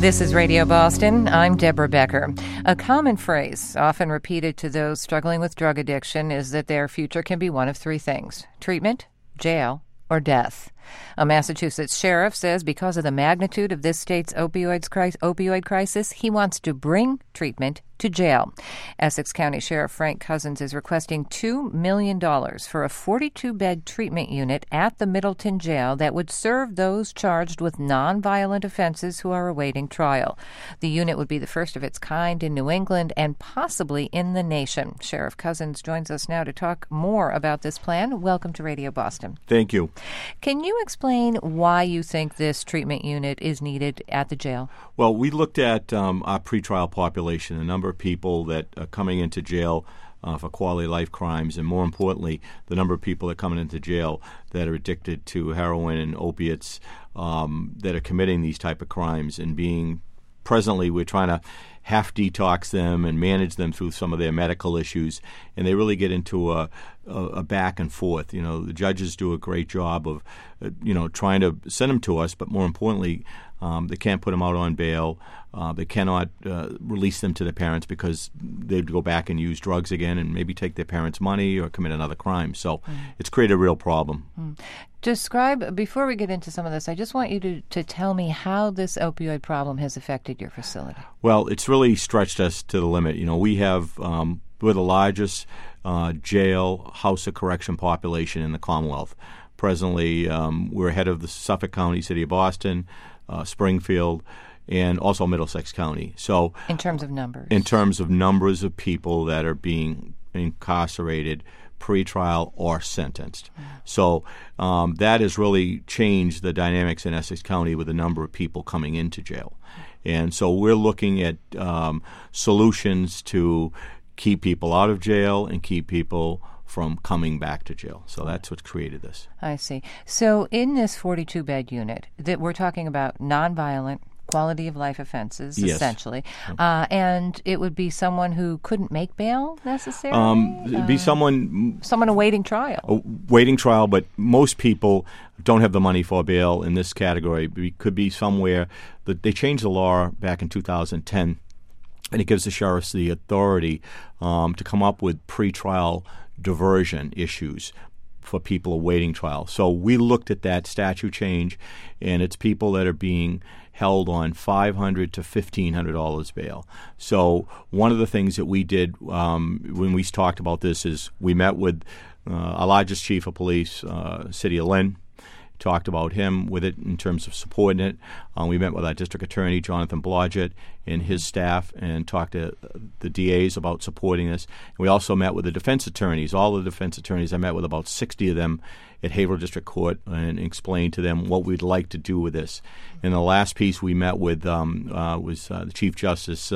This is Radio Boston. I'm Deborah Becker. A common phrase often repeated to those struggling with drug addiction is that their future can be one of three things: treatment, jail, or death. A Massachusetts sheriff says because of the magnitude of this state's opioid crisis, he wants to bring treatment to jail. Essex County Sheriff Frank Cousins is requesting $2 million for a 42-bed treatment unit at the Middleton Jail that would serve those charged with nonviolent offenses who are awaiting trial. The unit would be the first of its kind in New England and possibly in the nation. Sheriff Cousins joins us now to talk more about this plan. Welcome to Radio Boston. Thank you. Can you explain why you think this treatment unit is needed at the jail? Well, we looked at our pretrial population, the number of people that are coming into jail for quality of life crimes, and more importantly, the number of people that are coming into jail that are addicted to heroin and opiates that are committing these type of crimes. And presently, we're trying to half detox them and manage them through some of their medical issues, and they really get into a back and forth. You know, the judges do a great job of, trying to send them to us, but more importantly, they can't put them out on bail. They cannot release them to their parents because they'd go back and use drugs again and maybe take their parents' money or commit another crime. So it's created a real problem. Describe, before we get into some of this, I just want you to tell me how this opioid problem has affected your facility. Well, it's really stretched us to the limit. You know, we're the largest jail, house of correction population in the Commonwealth. Presently, we're ahead of the Suffolk County, City of Boston, Springfield, and also Middlesex County. So, in terms of numbers? In terms of numbers of people that are being incarcerated, pretrial, or sentenced. So that has really changed the dynamics in Essex County with the number of people coming into jail. And so we're looking at solutions to keep people out of jail and keep people from coming back to jail. So that's what's created this. I see. So in this 42-bed unit, that we're talking about nonviolent, quality of life offenses, yes, essentially, and it would be someone who couldn't make bail necessarily? It'd be someone awaiting trial. Waiting trial, but most people don't have the money for bail in this category. It could be somewhere that they changed the law back in 2010, and it gives the sheriffs the authority to come up with pretrial diversion issues for people awaiting trial. So we looked at that statute change, and it's people that are being held on $500 to $1,500 bail. So one of the things that we did when we talked about this is we met with our largest chief of police, City of Lynn, talked about him with it in terms of supporting it. We met with our district attorney, Jonathan Blodgett, and his staff, and talked to the DAs about supporting this. And we also met with the defense attorneys. All the defense attorneys, I met with about 60 of them at Haverhill District Court and explained to them what we'd like to do with this. And the last piece we met with was the Chief Justice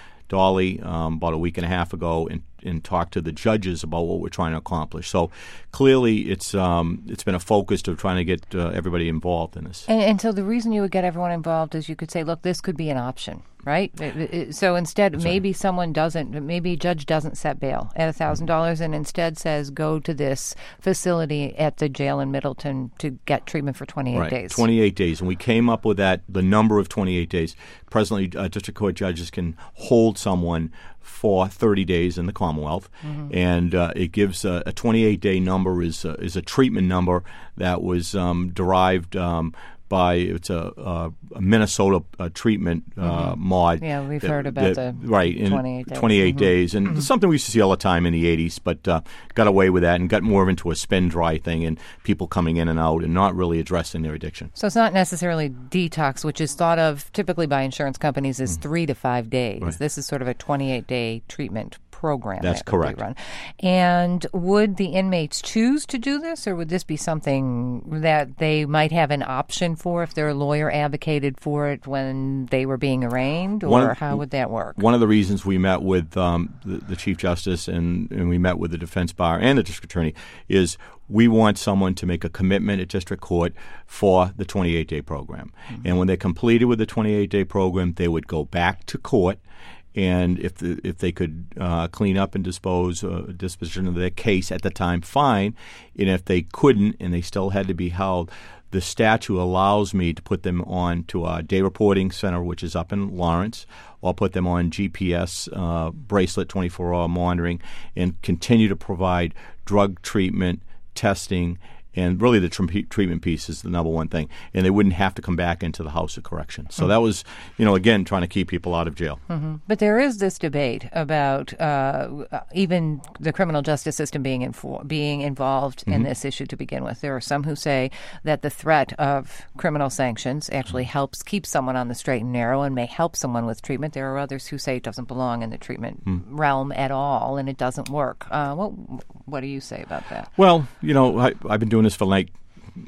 Dolly about a week and a half ago, and talk to the judges about what we're trying to accomplish. So clearly it's been a focus of trying to get everybody involved in this. And so the reason you would get everyone involved is you could say, look, this could be an option, right? So instead, That's maybe right. maybe a judge doesn't set bail at $1,000 and instead says go to this facility at the jail in Middleton to get treatment for 28 days. 28 days. And we came up with the number of 28 days. Presently, district court judges can hold someone for 30 days in the Commonwealth, and it gives a 28-day number is a treatment number that was derived by it's a Minnesota treatment mod. Yeah, we've heard about the 28 days. 28 days, and something we used to see all the time in the 80s, but got away with that and got more into a spend-dry thing and people coming in and out and not really addressing their addiction. So it's not necessarily detox, which is thought of typically by insurance companies as 3 to 5 days. Right. This is sort of a 28-day treatment program. That's correct. Run. And would the inmates choose to do this, or would this be something that they might have an option for if their lawyer advocated for it when they were being arraigned, or how would that work? One of the reasons we met with the Chief Justice and we met with the defense bar and the district attorney is we want someone to make a commitment at district court for the 28-day program. And when they're completed with the 28-day program, they would go back to court and if they could clean up and disposition of their case at the time, fine. And if they couldn't and they still had to be held, the statute allows me to put them on to our day reporting center, which is up in Lawrence, or put them on GPS bracelet 24-hour monitoring, and continue to provide drug treatment, testing, and really the treatment piece is the number one thing. And they wouldn't have to come back into the house of correction. So that was, again, trying to keep people out of jail. Mm-hmm. But there is this debate about even the criminal justice system being involved in this issue to begin with. There are some who say that the threat of criminal sanctions actually helps keep someone on the straight and narrow and may help someone with treatment. There are others who say it doesn't belong in the treatment realm at all and it doesn't work. What do you say about that? Well, I've been doing this for I've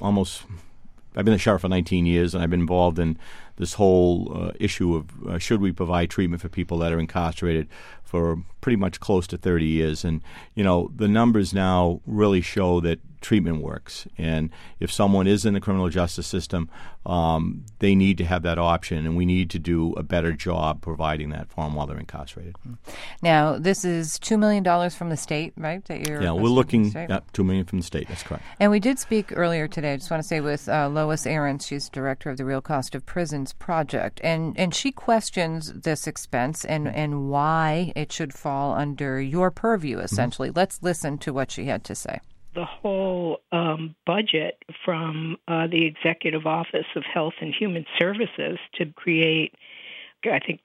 been a sheriff for 19 years, and I've been involved in this whole issue of should we provide treatment for people that are incarcerated for pretty much close to 30 years. And, the numbers now really show that treatment works. And if someone is in the criminal justice system, they need to have that option, and we need to do a better job providing that for them while they're incarcerated. Now, this is $2 million from the state, right? We're looking at $2 million from the state. That's correct. And we did speak earlier today, I just want to say, with Lois Ahrens. She's director of the Real Cost of Prisons Project. And she questions this expense and why it should fall under your purview, essentially. Let's listen to what she had to say. The whole budget from the Executive Office of Health and Human Services to create, I think,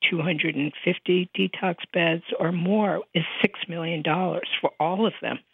250 detox beds or more is $6 million for all of them.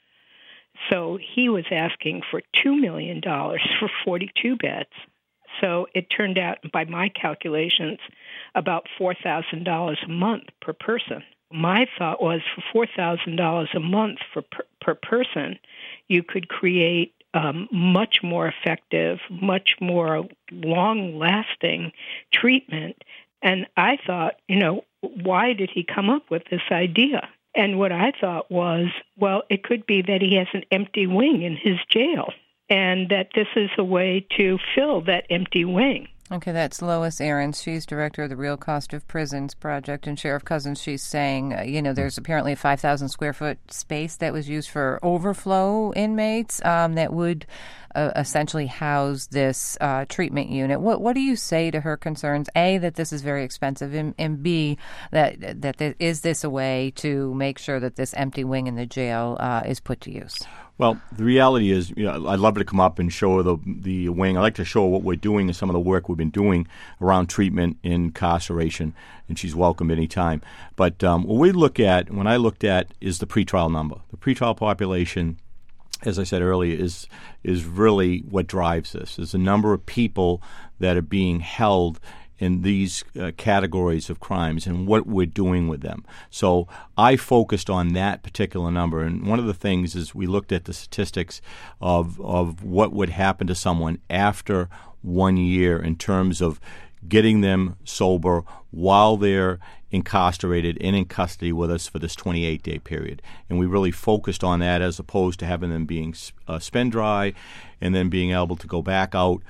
So he was asking for $2 million for 42 beds. So it turned out, by my calculations, about $4,000 a month per person. My thought was for $4,000 a month per person, you could create much more effective, much more long-lasting treatment. And I thought, why did he come up with this idea? And what I thought was, well, it could be that he has an empty wing in his jail, and that this is a way to fill that empty wing. Okay, that's Lois Ahrens. She's director of the Real Cost of Prisons Project. And Sheriff Cousins, she's saying, there's apparently a 5,000 square foot space that was used for overflow inmates that would essentially house this treatment unit. What do you say to her concerns? A, that this is very expensive, and B, that is this a way to make sure that this empty wing in the jail is put to use? Well, the reality is, I'd love to come up and show the wing. I like to show what we're doing and some of the work we've been doing around treatment in incarceration, and she's welcome anytime. But when I looked at is the pretrial number. The pretrial population, as I said earlier, is really what drives this. There's a number of people that are being held in these categories of crimes and what we're doing with them. So I focused on that particular number. And one of the things is we looked at the statistics of what would happen to someone after 1 year in terms of getting them sober while they're incarcerated and in custody with us for this 28-day period. And we really focused on that as opposed to having them being spin dry and then being able to go back out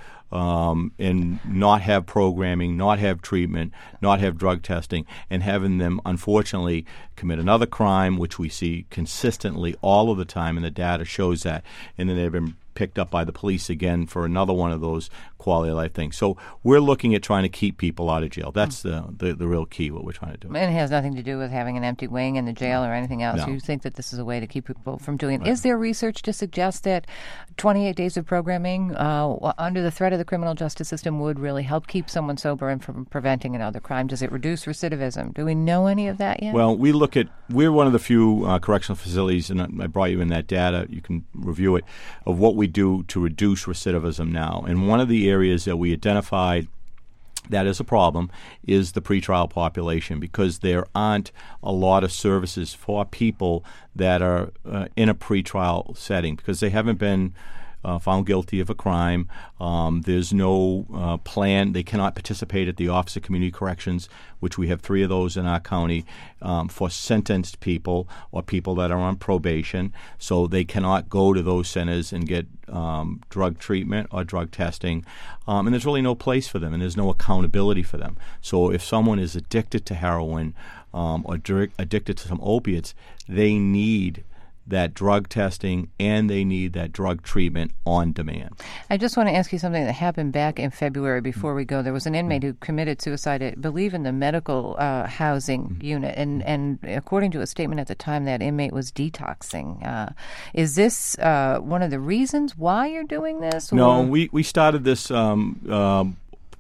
and not have programming, not have treatment, not have drug testing, and having them, unfortunately, commit another crime, which we see consistently all of the time, and the data shows that. And then they've been picked up by the police again for another one of those quality of life things. So we're looking at trying to keep people out of jail. That's the real key, what we're trying to do. And it has nothing to do with having an empty wing in the jail or anything else. No. You think that this is a way to keep people from doing it. Right. Is there research to suggest that 28 days of programming under the threat of the criminal justice system would really help keep someone sober and from preventing another crime? Does it reduce recidivism? Do we know any of that yet? Well, we're one of the few correctional facilities, and I brought you in that data, you can review it, of what we do to reduce recidivism now. And one of the areas that we identified that is a problem is the pretrial population, because there aren't a lot of services for people that are in a pretrial setting because they haven't been found guilty of a crime. There's no plan. They cannot participate at the Office of Community Corrections, which we have 3 of those in our county, for sentenced people or people that are on probation. So they cannot go to those centers and get drug treatment or drug testing. And there's really no place for them, and there's no accountability for them. So if someone is addicted to heroin or addicted to some opiates, they need that drug testing and they need that drug treatment on demand. I just want to ask you something that happened back in February before we go. There was an inmate who committed suicide, I believe, in the medical housing unit. And according to a statement at the time, that inmate was detoxing. Is this one of the reasons why you're doing this? Or? No, we started this about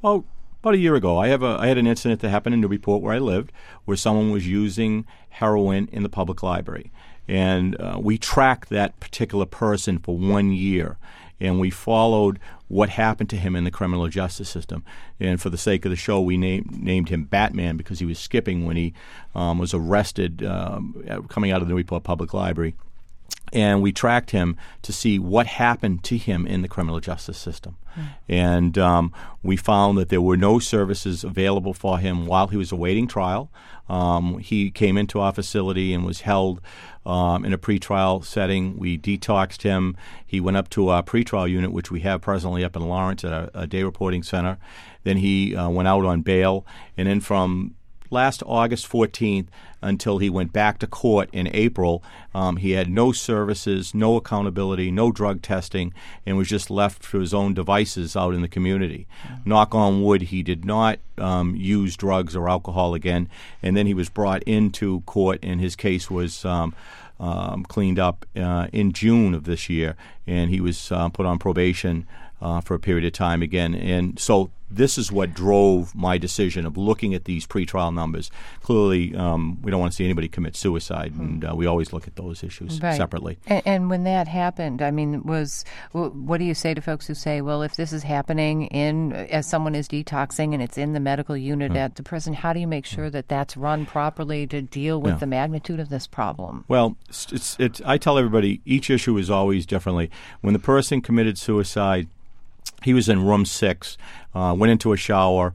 a year ago. I had an incident that happened in Newburyport where I lived, where someone was using heroin in the public library. And we tracked that particular person for 1 year, and we followed what happened to him in the criminal justice system. And for the sake of the show, we named him Batman because he was skipping when he was arrested coming out of the Newburyport Public Library. And we tracked him to see what happened to him in the criminal justice system. And we found that there were no services available for him while he was awaiting trial. He came into our facility and was held in a pretrial setting. We detoxed him. He went up to our pretrial unit, which we have presently up in Lawrence at a day reporting center. Then he went out on bail. And then from last August 14th until he went back to court in April, he had no services, no accountability, no drug testing, and was just left to his own devices out in the community. Knock on wood, he did not use drugs or alcohol again, and then he was brought into court, and his case was cleaned up in June of this year, and he was put on probation for a period of time again. And so this is what drove my decision of looking at these pretrial numbers. Clearly, we don't want to see anybody commit suicide, and we always look at those issues separately. And when that happened, I mean, what do you say to folks who say, well, if this is happening as someone is detoxing and it's in the medical unit at the prison, how do you make sure that that's run properly to deal with the magnitude of this problem? Well, I tell everybody each issue is always differently. When the person committed suicide, he was in room 6, went into a shower,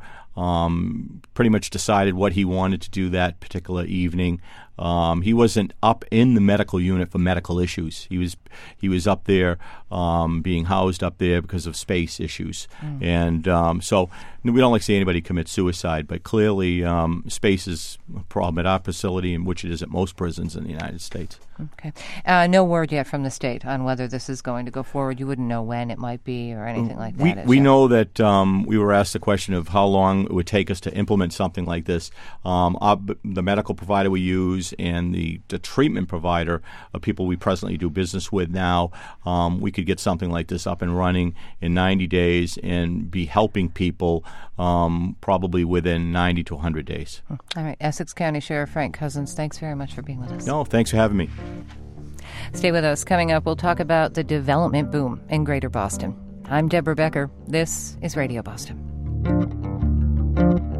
pretty much decided what he wanted to do that particular evening. He wasn't up in the medical unit for medical issues. He was up there, being housed up there because of space issues. And so we don't like to see anybody commit suicide, but clearly space is a problem at our facility, in which it is at most prisons in the United States. Okay. No word yet from the state on whether this is going to go forward. You wouldn't know when it might be or anything like that. We know that we were asked the question of how long it would take us to implement something like this. The medical provider we use and the treatment provider of people we presently do business with now, we could get something like this up and running in 90 days and be helping people probably within 90 to 100 days. All right. Essex County Sheriff Frank Cousins, thanks very much for being with us. No, thanks for having me. Stay with us. Coming up, we'll talk about the development boom in Greater Boston. I'm Deborah Becker. This is Radio Boston.